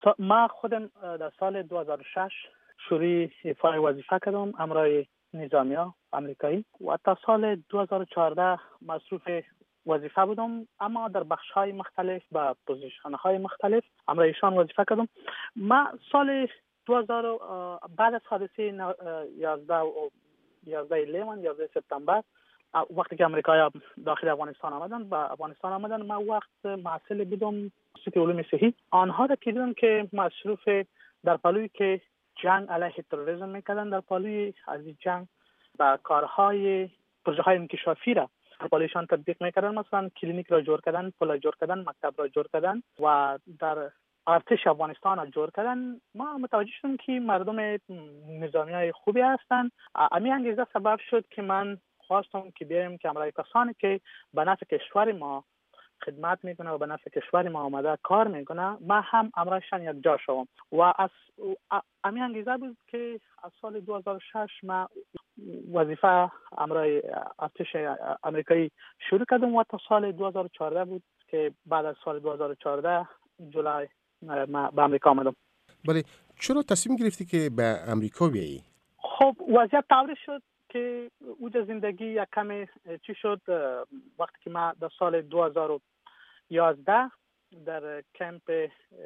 ما خودم در سال 2006 شروع ایفای وظیفه کردم امرای نظامیه آمریکایی و تا سال 2014 مصروف وظیفه بودم، اما در بخش‌های مختلف و پوزیشن‌های مختلف امرای ایشان وظیفه کردم. ما سال 2000 بعد از حادثه 11 سپتامبر وقتی که امریکایی‌ها داخل افغانستان آمدن ما وقت معسل بودم سیتی علوم صحی. آنها را که دیدم که مصروف در پالویی که جنگ علیه تروریسم میکردن، در پالوی از جنگ و کارهای پروژه‌های انکشافی را در پالویشان تطبیق میکردن، مثلا کلینیک را جور کردن، پل جور کردن، مکتب را جور کردن و در ارتش افغانستان را جور کردن. ما متوجه شدیم که مردم نظامیای خوبی هستند. همین انگیزه سبب شد که من خواستم که بیایم که امرای کسانی که به نفع کشور ما خدمت میکنه و به نفع کشور ما آمده کار میکنه، ما هم امرایشان یک جا شوم. و از همین انگیزه بود که از سال 2006 ما وظیفه امرای ارتش آمریکایی شروع کردم و تا سال 2014 بود که بعد از سال 2014 جولای ما به امریکا آمدم. بله، چرا تصمیم گرفتی که به امریکا بیایی؟ خب وضعیت طوری شد که اوج زندگی یک کمی چی شد. وقتی که ما در سال 2011 در کمپ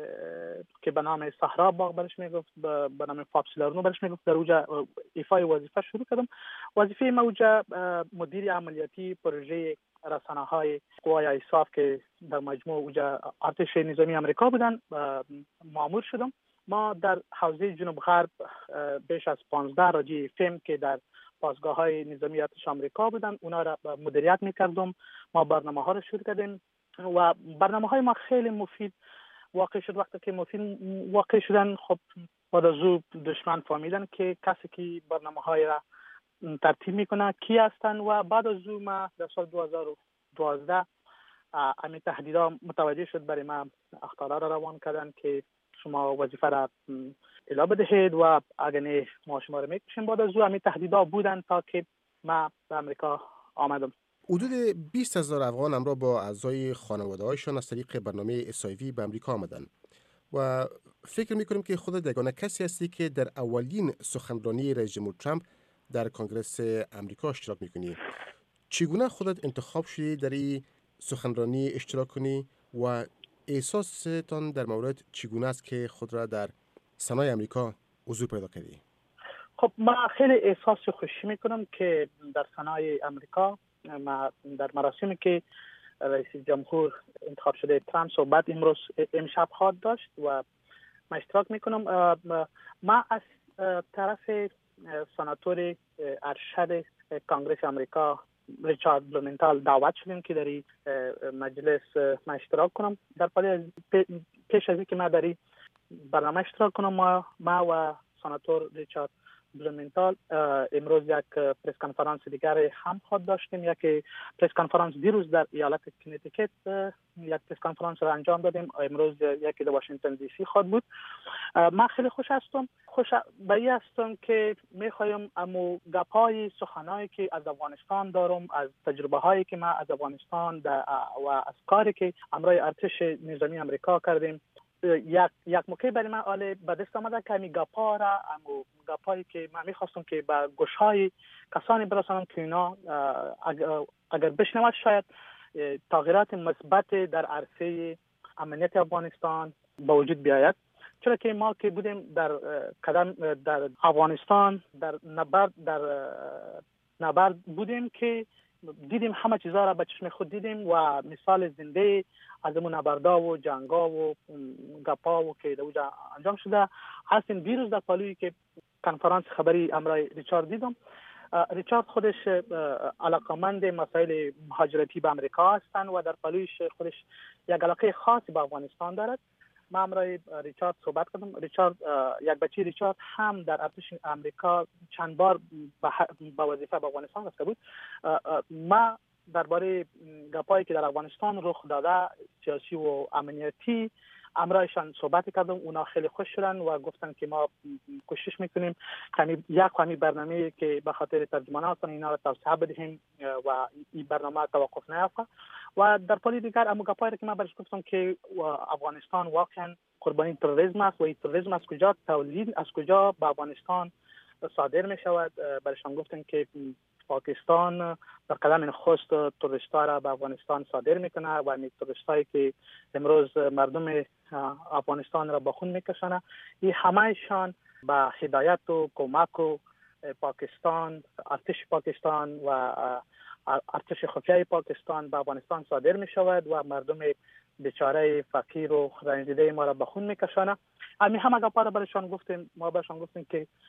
که به نام صحرا باغ برش میگفت، به نام فابسلارنو برش میگفت، در اوجا ایفای وظیفه شروع کردم. وظیفه ما اوجا مدیر عملیاتی پروژه رسانه‌های قوای ایساف که در مجموع اوجا ارتش نظامی آمریکا بودن مأمور شدم. ما در حوزه جنوب غرب بیش از 15 رادیو FM که در پاسگاه‌های نظامی ارتش آمریکا بودن اونا را مدیریت می‌کردم. ما برنامه‌ها را شروع کردیم و برنامه‌های ما خیلی مفید واقع شد. وقتی که مفید واقع شدن، خب بعد از او دشمن فهمیدن که کسی که برنامه‌های را ترتیب میکنه کی هستن و بعد از او ما در سال 2012 همین تهدیدها متوجه شد. برای ما اخطارها را روان کردن که شما وظیفه را الا بدهید و اگر نه ما شما را میکشیم. بعد از او همین تهدیدها بودن تا که ما به امریکا آمدم. حدود 20,000 افغان همراه با اعضای خانواده‌هایشان از طریق برنامه اسایوی به امریکا آمدند و فکر می‌کنیم که خودت یگانه کسی هستی که در اولین سخنرانی رئیس جمهور ترامپ در کنگره امریکا اشتراک می‌کنی. چگونه خودت انتخاب شدی در این سخنرانی اشتراک کنی و احساستان در مورد چگونه است که خود را در سنای امریکا حضور پیدا کردی؟ خب من خیلی احساس خوشی میکنم که در سنای امریکا ما در مراسمی که رئیس جمهور انتخاب شده ترامپ صحبت امشب خواهد داشت و من اشتراک میکنم. ما از طرف سناتور ارشد کنگره آمریکا ریچارد بلومنتال دعوت شدیم که در این مجلس ما اشتراک کنم. در پیش از اینکه ما در این برنامه اشتراک کنم، ما و سناتور ریچارد بلومنتال امروز یک پرس کنفرانس دیگر هم خود داشتیم. یک پرس کنفرانس دیروز در ایالت کنیتیکت یک پرس کنفرانس را انجام دادیم. امروز یکی در واشنگتن دی سی خود بود. من خیلی خوش به این هستم که میخوایم امو گپای سخنایی که از افغانستان دارم، از تجربه هایی که ما از افغانستان و از کاری که امرای ارتش نظامی آمریکا کردیم، یک موقع برای من آله به دست آمده که همی گپا را گپایی که من میخواستم که به گوشهای کسانی برسانم که اینا اگر بشنوند شاید تغییرات مثبت در عرصه امنیت افغانستان به وجود بیاید. چرا که ما که بودیم در افغانستان در نبرد بودیم که دیدیم همه چیزا را به چشم خود دیدیم و مثال زنده از اون نبردها و جنگا و گپا و که دوجا انجام شده هستیم. دیروز در پالویی که کنفرانس خبری امرای ریچارد دیدم، ریچارد خودش علاقمند مسائل مهاجرتی به امریکا هستند و در پالویش خودش یک علاقه خاصی به افغانستان دارد. ما امرای ریچارد صحبت کردم. یک بچه ریچارد هم در ارتش امریکا چند بار به وظیفه به افغانستان رفته بود. ما درباره گپایی که در افغانستان رخ داده سیاسی و امنیتی امرایشان صحبت کردم، اونا خیلی خوش شدن و گفتن که ما کوشش میکنیم یک برنامه که به خاطر ترجمانان هستن اینا را توسعه بدهیم و این برنامه توقف نیافته. و در پای دیگر اما گپایی که من برش گفتم که افغانستان واقعا قربانی تروریسم است و این تروریسم از کجا تولید، از کجا به افغانستان صادر می شود. برشان گفتن که پاکستان در قدم نخست توریستا را به افغانستان صادر میکنه و این توریستایی که امروز مردم افغانستان را با خون میکشانه، این همهشان به هدایت و کمک و پاکستان، ارتش پاکستان و ارتش خفیه پاکستان به افغانستان صادر می شود و مردم بیچاره فقیر و رنجیده ما را به خون میکشانه. همین همه گپا را برشان گفتیم. ما برشان گفتیم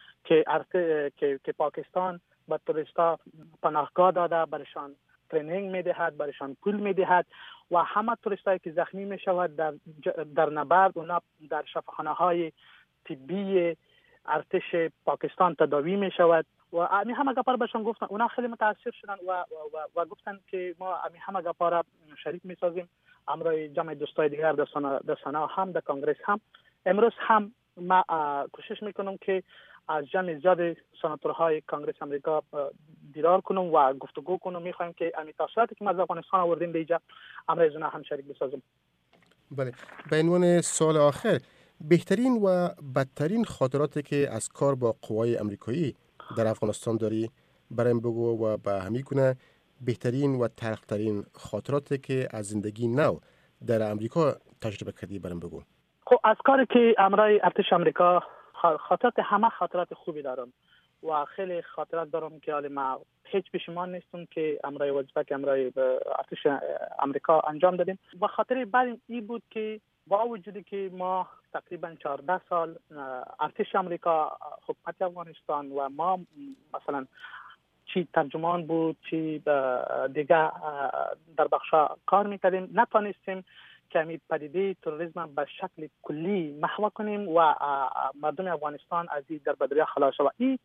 که پاکستان به توریستا پناهگاه داده، برشان ترینینگ میدهد، برشان پول میدهد و همه توریستایی که زخمی میشود در نبرد اونا در شفاخانه‌های طبی ارتش پاکستان تداوی میشود و همین همه گپا را برشان گفتن. اونا خیلی متاثر شدن و گفتن که ما همین همه گپا را شریک میسازیم امروی جمع دوستای دیگر در سنا هم در کنگره هم. امروز هم ما کوشش میکنم که از جمع زیاد سناتورهای کنگره امریکا دیدار کنم و گفتگو کنم. میخوایم که امی تاثیراتی که ما از افغانستان آوردیم به اینجا امروز اونا هم شریک بسازیم. بله، به عنوان سوال آخر، بهترین و بدترین خاطراتی که از کار با قوای امریکایی در افغانستان داری برایم بگو و به همین گونه بهترین و تلخترین خاطراتی که از زندگی نو در امریکا تجربه کردی برایم بگو. خب از کاری که امرای ارتش امریکا خاطرات خوبی دارم و خیلی خاطرات دارم که حالا ما هیچ پشیمان نیستم که امرای وظیفه که امرای ارتش امریکا انجام دادیم. و خاطر بعد این بود که با وجودی که ما تقریبا 14 سال ارتش امریکا حکومت افغانستان و ما مثلا چی ترجمان بود چی دیگه در بخشا کار میکردیم، نتونستیم که این پدیده تروریسم به شکل کلی محو کنیم و مردم افغانستان از این در بدریا خلاص شود. این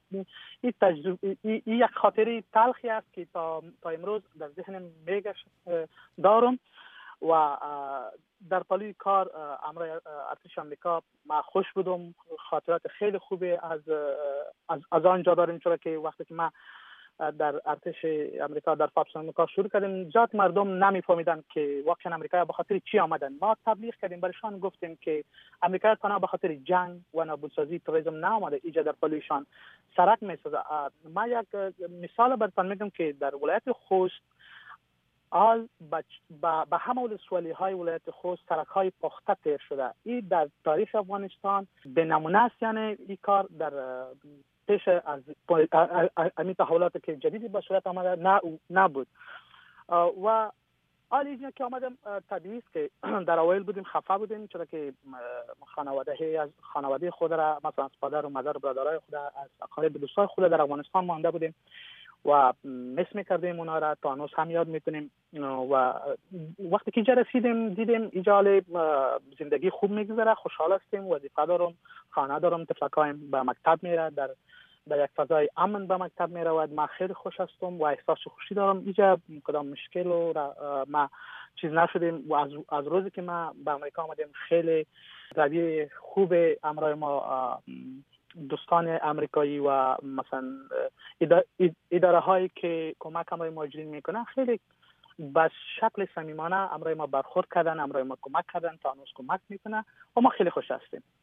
یک خاطره تلخی است که تا امروز در ذهنم میگشت دارم و در پای کار امرای ارتش امریکا ما خوش بودم. خاطرات خیلی خوبی از آنجا داریم، چرا که وقتی که ما در ارتش امریکا در فابس امریکا شروع کردیم زیاد مردم نمیفهمیدن که واقعا امریکا به خاطر چی آمدن. ما تبلیغ کردیم، برشان گفتیم که امریکا تنها به خاطر جنگ و نابودسازی تروریسم نآمده، اینجا در پایشان سرک میسازه. ما یک مثال براتون میگم که در ولایت خوست به همه ولسوالی‌های ولایت خوست سرک‌های پخته تیر شده. این در تاریخ افغانستان به نمونه است. یعنی این کار در پیش از امی تحولاتی که جدیدی به صورت آمده نبود و حال اینجا که آمدم طبیعی است که در اوایل بودیم خفه بودیم، چرا که خانواده خود را مثلا از پدر و مادر و برادرای خود از اقارب دوستای خود در افغانستان مانده بودیم و مس میکردیم اونا را تا هنوز هم یاد میکنیم و وقتی که اینجا رسیدیم دیدیم اینجا زندگی خوب میگذره، خوشحال هستیم، وظیفه دارم، خانه دارم، طفلکایم به مکتب میره، در یک فضای امن به مکتب میرود. من خیلی خوش هستم و احساس خوشی دارم. اینجا کدام مشکل و ما چیز نشدیم و از روزی که ما به امریکا آمدیم خیلی رویه خوب امرای ما دوستان امریکایی و مثلا اداره هایی که کمک امرای مهاجرین میکنن خیلی به شکل صمیمانه امرای ما برخورد کردن، امرای ما کمک کردن، تا هنوز کمک میکنن و ما خیلی خوش هستیم.